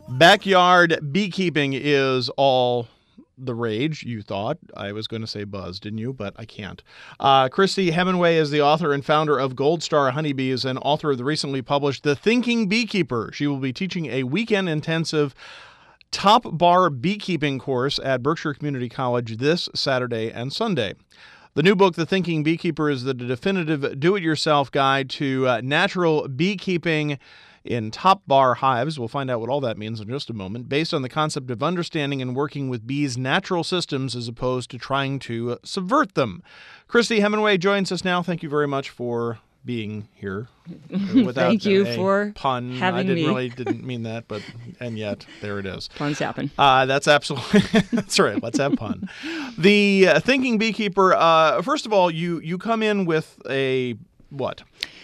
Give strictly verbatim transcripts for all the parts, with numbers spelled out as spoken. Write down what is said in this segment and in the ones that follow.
Backyard beekeeping is all the rage, you thought. I was going to say buzz, didn't you? But I can't. Uh, Christy Hemingway is the author and founder of Gold Star Honeybees and author of the recently published The Thinking Beekeeper. She will be teaching a weekend intensive top bar beekeeping course at Berkshire Community College this Saturday and Sunday. The new book, The Thinking Beekeeper, is the definitive do-it-yourself guide to uh, natural beekeeping in top bar hives. We'll find out what all that means in just a moment, based on the concept of understanding and working with bees' natural systems as opposed to trying to uh, subvert them. Christy Hemingway joins us now. Thank you very much for being here. Without Thank you a for pun. having I didn't me. really didn't mean that, but and yet there it is. Puns happen. Uh, that's absolutely that's right. Let's have pun. The uh, Thinking Beekeeper. Uh, first of all, you you come in with a what?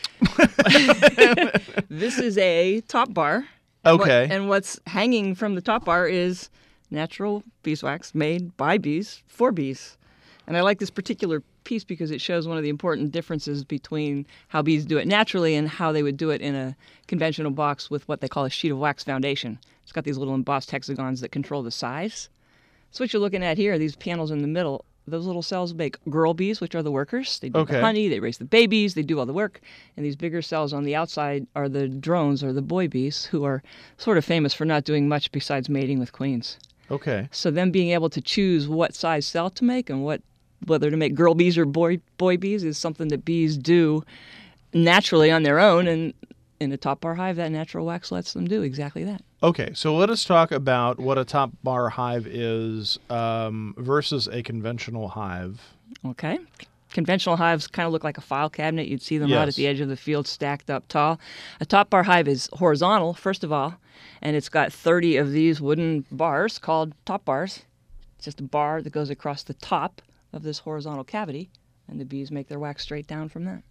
This is a top bar. And what- Okay. and what's hanging from the top bar is natural beeswax made by bees for bees. And I like this particular piece because it shows one of the important differences between how bees do it naturally and how they would do it in a conventional box with what they call a sheet of wax foundation. It's got these little embossed hexagons that control the size. So what you're looking at here, these panels in the middle, those little cells make girl bees, which are the workers. They do Okay. the honey, they raise the babies, they do all the work. And these bigger cells on the outside are the drones, or the boy bees, who are sort of famous for not doing much besides mating with queens. Okay. So them being able to choose what size cell to make and what whether to make girl bees or boy boy bees is something that bees do naturally on their own. And in a top bar hive, that natural wax lets them do exactly that. Okay. So let us talk about what a top bar hive is um, versus a conventional hive. Okay. Conventional hives kind of look like a file cabinet. You'd see them Yes. out at the edge of the field stacked up tall. A top bar hive is horizontal, first of all, and it's got thirty of these wooden bars called top bars. It's just a bar that goes across the top of this horizontal cavity, and the bees make their wax straight down from that.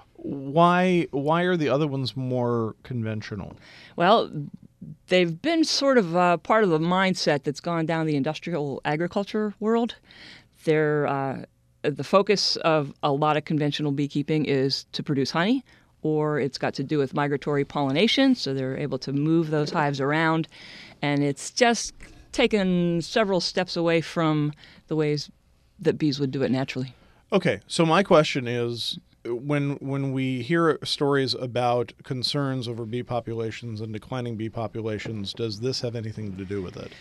Why why are the other ones more conventional? Well, they've been sort of uh, part of the mindset that's gone down the industrial agriculture world. They're, uh, the focus of a lot of conventional beekeeping is to produce honey, or it's got to do with migratory pollination, so they're able to move those hives around. And it's just taken several steps away from the ways that bees would do it naturally. Okay, so my question is, when when we hear stories about concerns over bee populations and declining bee populations, does this have anything to do with it?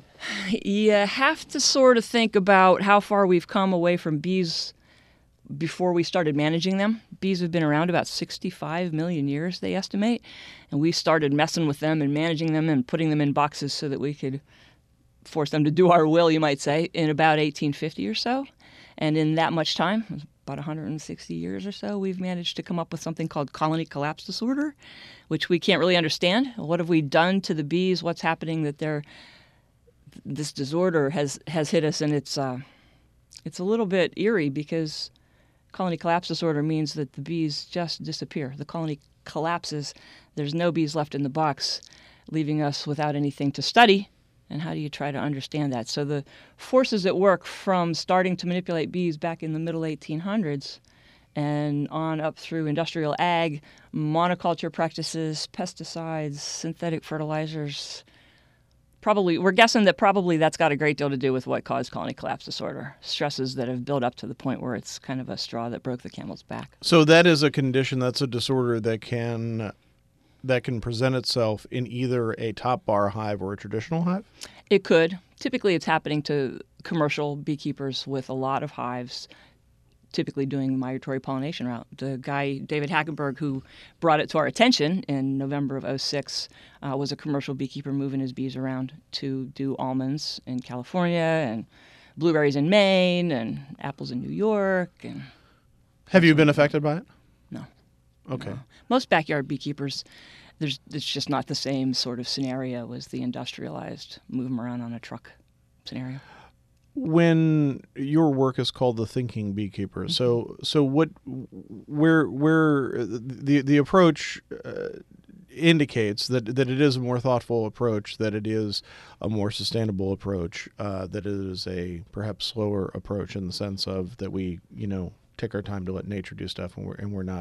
You have to sort of think about how far we've come away from bees before we started managing them. Bees have been around about sixty-five million years, they estimate, and we started messing with them and managing them and putting them in boxes so that we could force them to do our will, you might say, in about eighteen fifty or so. And in that much time, about one hundred sixty years or so, we've managed to come up with something called colony collapse disorder, which we can't really understand. What have we done to the bees? What's happening that they're this disorder has, has hit us? And it's uh, it's a little bit eerie because colony collapse disorder means that the bees just disappear. The colony collapses. There's no bees left in the box, leaving us without anything to study. And how do you try to understand that? So the forces at work from starting to manipulate bees back in the middle eighteen hundreds and on up through industrial ag, monoculture practices, pesticides, synthetic fertilizers, probably, we're guessing that probably that's got a great deal to do with what caused colony collapse disorder, stresses that have built up to the point where it's kind of a straw that broke the camel's back. So that is a condition, that's a disorder that can that can present itself in either a top bar hive or a traditional hive? It could. Typically, it's happening to commercial beekeepers with a lot of hives, typically doing the migratory pollination route. The guy, David Hackenberg, who brought it to our attention in November of oh six, uh, was a commercial beekeeper moving his bees around to do almonds in California and blueberries in Maine and apples in New York. And Have you been affected by it? no. Okay. No. Most backyard beekeepers, there's it's just not the same sort of scenario as the industrialized move them around on a truck scenario. When your work is called The Thinking Beekeeper, Mm-hmm. so so what, where where the the approach uh, indicates that that it is a more thoughtful approach, that it is a more sustainable approach, uh, that it is a perhaps slower approach in the sense of that we you know take our time to let nature do stuff, and we're and we're not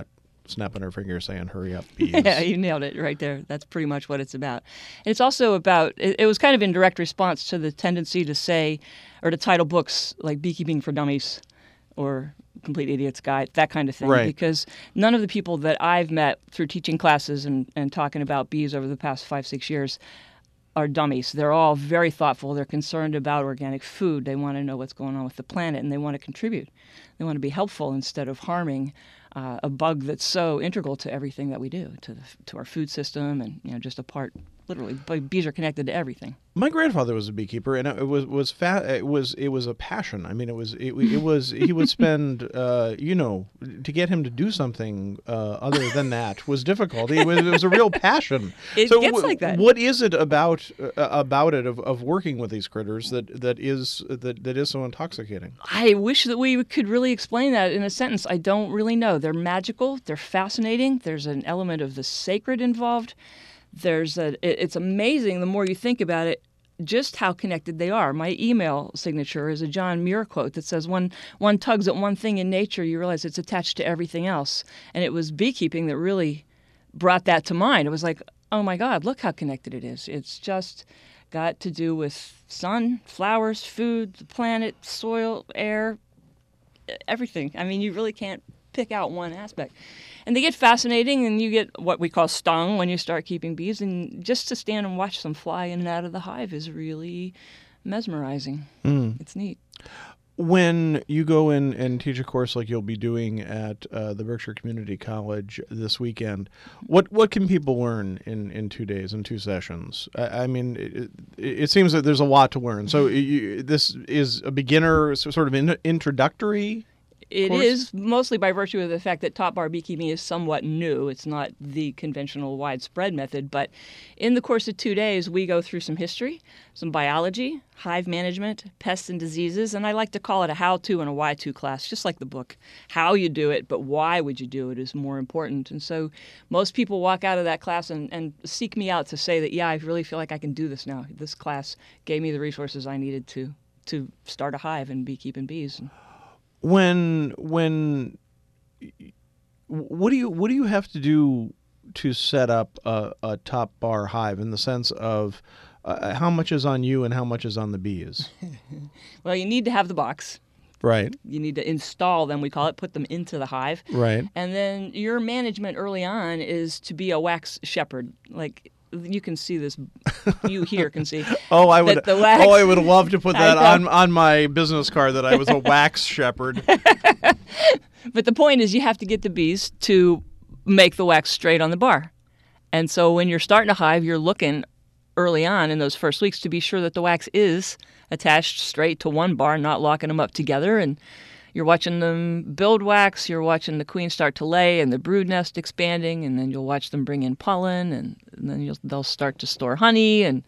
snapping her fingers saying, hurry up, bees. Yeah, you nailed it right there. That's pretty much what it's about. And it's also about, it, it was kind of in direct response to the tendency to say, or to title books like Beekeeping for Dummies or Complete Idiot's Guide, that kind of thing. Right. Because none of the people that I've met through teaching classes and, and talking about bees over the past five, six years are dummies. They're all very thoughtful. They're concerned about organic food. They want to know what's going on with the planet, and they want to contribute. They want to be helpful instead of harming uh, a bug that's so integral to everything that we do, to the, to our food system, and you know, just a part. Literally, bees are connected to everything. My grandfather was a beekeeper, and it was was fa- it was it was a passion. I mean, it was it, it was he would spend uh, you know, to get him to do something uh, other than that was difficult. It was, it was a real passion. It so gets w- like that. What is it about uh, about it of, of working with these critters that that is that, that is so intoxicating? I wish that we could really explain that in a sentence. I don't really know. They're magical. They're fascinating. There's an element of the sacred involved. There's a, it's amazing the more you think about it, just how connected they are. My email signature is a John Muir quote that says, when one tugs at one thing in nature, you realize it's attached to everything else. And it was beekeeping that really brought that to mind. It was like, oh my God, look how connected it is. It's just got to do with sun, flowers, food, the planet, soil, air, everything. I mean, you really can't pick out one aspect. And they get fascinating, and you get what we call stung when you start keeping bees. And just to stand and watch them fly in and out of the hive is really mesmerizing. Mm. It's neat. When you go in and teach a course like you'll be doing at uh, the Berkshire Community College this weekend, what what can people learn in, in two days, in two sessions? I, I mean, it, it seems that there's a lot to learn. So you, this is a beginner sort of in, introductory It course? is, mostly by virtue of the fact that top bar beekeeping is somewhat new. It's not the conventional widespread method, but in the course of two days, we go through some history, some biology, hive management, pests and diseases, and I like to call it a how-to and a why-to class, just like the book. How you do it, but why would you do it is more important. And so most people walk out of that class and, and seek me out to say that, yeah, I really feel like I can do this now. This class gave me the resources I needed to, to start a hive and be keeping bees. When when what do you what do you have to do to set up a, a top bar hive in the sense of uh, how much is on you and how much is on the bees? Well, you need to have the box. Right. You need to install them, we call it, put them into the hive. Right. And then your management early on is to be a wax shepherd. Like, you can see this, you here can see. Oh, I would. the wax, oh, I would love to put I that know. on on my business card that I was a wax shepherd. But the point is, you have to get the bees to make the wax straight on the bar. And so when you're starting a hive, you're looking early on in those first weeks to be sure that the wax is attached straight to one bar, not locking them up together. And you're watching them build wax, you're watching the queen start to lay and the brood nest expanding, and then you'll watch them bring in pollen, and, and then you'll, they'll start to store honey. And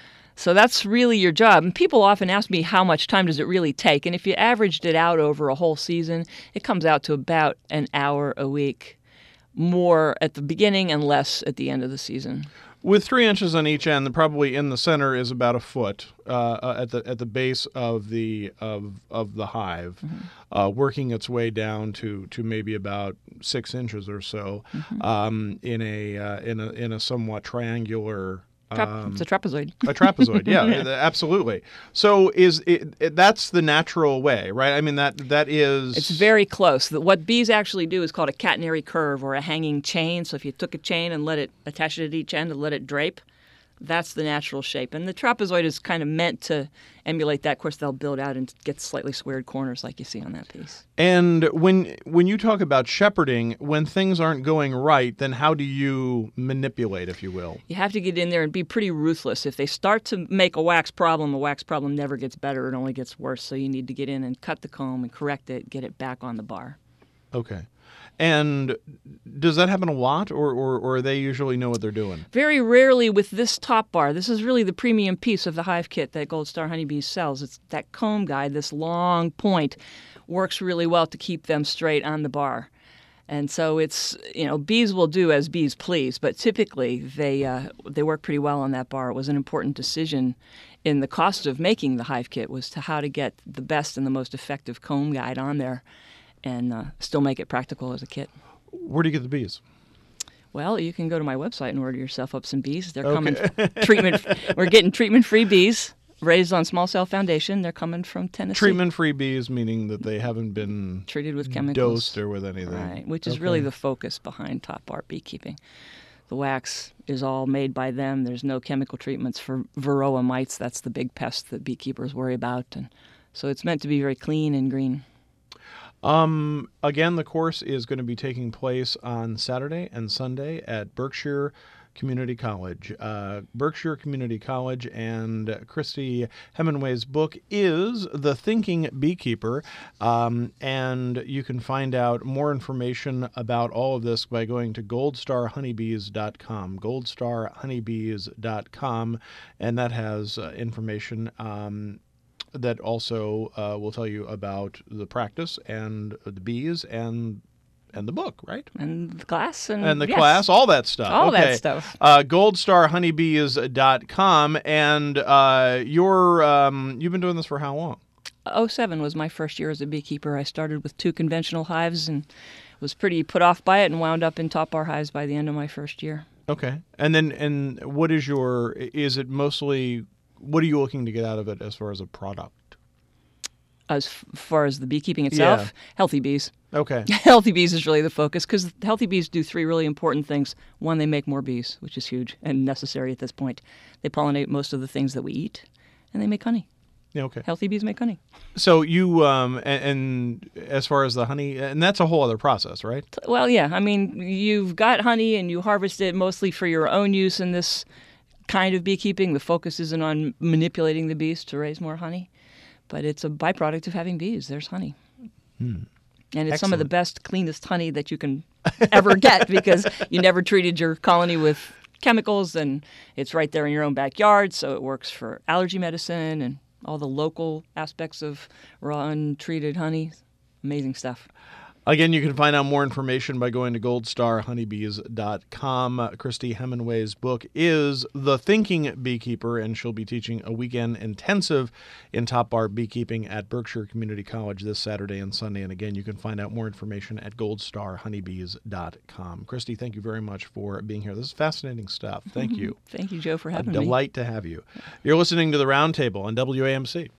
so that's really your job. And people often ask me, how much time does it really take? And if you averaged it out over a whole season, it comes out to about an hour a week, more at the beginning and less at the end of the season. With three inches on each end, probably in the center is about a foot uh, at the at the base of the of of the hive, mm-hmm. uh, working its way down to, to maybe about six inches or so, mm-hmm. um, in a uh, in a in a somewhat triangular. Tra- Um, it's a trapezoid. A trapezoid, yeah, yeah, absolutely. So is it, it, that's the natural way, right? I mean, that that is... It's very close. What bees actually do is called a catenary curve or a hanging chain. So if you took a chain and let it attach it at each end and let it drape, that's the natural shape. And the trapezoid is kind of meant to emulate that. Of course, they'll build out and get slightly squared corners like you see on that piece. And when when you talk about shepherding, when things aren't going right, then how do you manipulate, if you will? You have to get in there and be pretty ruthless. If they start to make a wax problem, a wax problem never gets better. It only gets worse. So you need to get in and cut the comb and correct it, get it back on the bar. Okay. And does that happen a lot, or, or, or they usually know what they're doing? Very rarely with this top bar. This is really the premium piece of the hive kit that Gold Star Honeybees sells. It's that comb guide, this long point, works really well to keep them straight on the bar. And so it's, you know, bees will do as bees please, but typically they uh, they work pretty well on that bar. It was an important decision in the cost of making the hive kit was to how to get the best and the most effective comb guide on there and uh, still make it practical as a kit. Where do you get the bees? Well, you can go to my website and order yourself up some bees. They're Okay. coming treatment. We're getting treatment-free bees raised on Small Cell Foundation. They're coming from Tennessee. Treatment-free bees, meaning that they haven't been treated with chemicals, dosed or with anything. Right, which is Okay. really the focus behind Top Bar beekeeping. The wax is all made by them. There's no chemical treatments for varroa mites. That's the big pest that beekeepers worry about, and so it's meant to be very clean and green. Um, again, the course is going to be taking place on Saturday and Sunday at Berkshire Community College. Uh, Berkshire Community College, and Christy Hemingway's book is The Thinking Beekeeper, um, and you can find out more information about all of this by going to gold star honeybees dot com, gold star honeybees dot com, and that has uh, information um, that also uh, will tell you about the practice and the bees and and the book, right? And the class. And, And the yes, class, all that stuff. All okay. that stuff. Uh, gold star honeybees dot com, and uh, you're, um, you've been doing this for how long? oh seven was my first year as a beekeeper. I started with two conventional hives and was pretty put off by it and wound up in Top Bar hives by the end of my first year. Okay. And then, and what is your, is it mostly, what are you looking to get out of it as far as a product? As f- far as the beekeeping itself, Yeah. healthy bees. Okay. Healthy bees is really the focus because healthy bees do three really important things. One, they make more bees, which is huge and necessary at this point. They pollinate most of the things that we eat, and they make honey. Yeah, okay. Healthy bees make honey. So you, um, and, and as far as the honey, and that's a whole other process, right? Well, yeah. I mean, you've got honey and you harvest it mostly for your own use in this kind of beekeeping. The focus isn't on manipulating the bees to raise more honey, but it's a byproduct of having bees. There's honey. Hmm. And it's some of the Excellent. best, cleanest honey that you can ever get because you never treated your colony with chemicals, and it's right there in your own backyard, so it works for allergy medicine and all the local aspects of raw, untreated honey. Amazing stuff. Again, you can find out more information by going to gold star honeybees dot com. Christy Hemingway's book is The Thinking Beekeeper, and she'll be teaching a weekend intensive in Top Bar beekeeping at Berkshire Community College this Saturday and Sunday. And again, you can find out more information at gold star honeybees dot com. Christy, thank you very much for being here. This is fascinating stuff. Thank you. Thank you, Joe, for A having me. delight to have you. You're listening to The Roundtable on W A M C.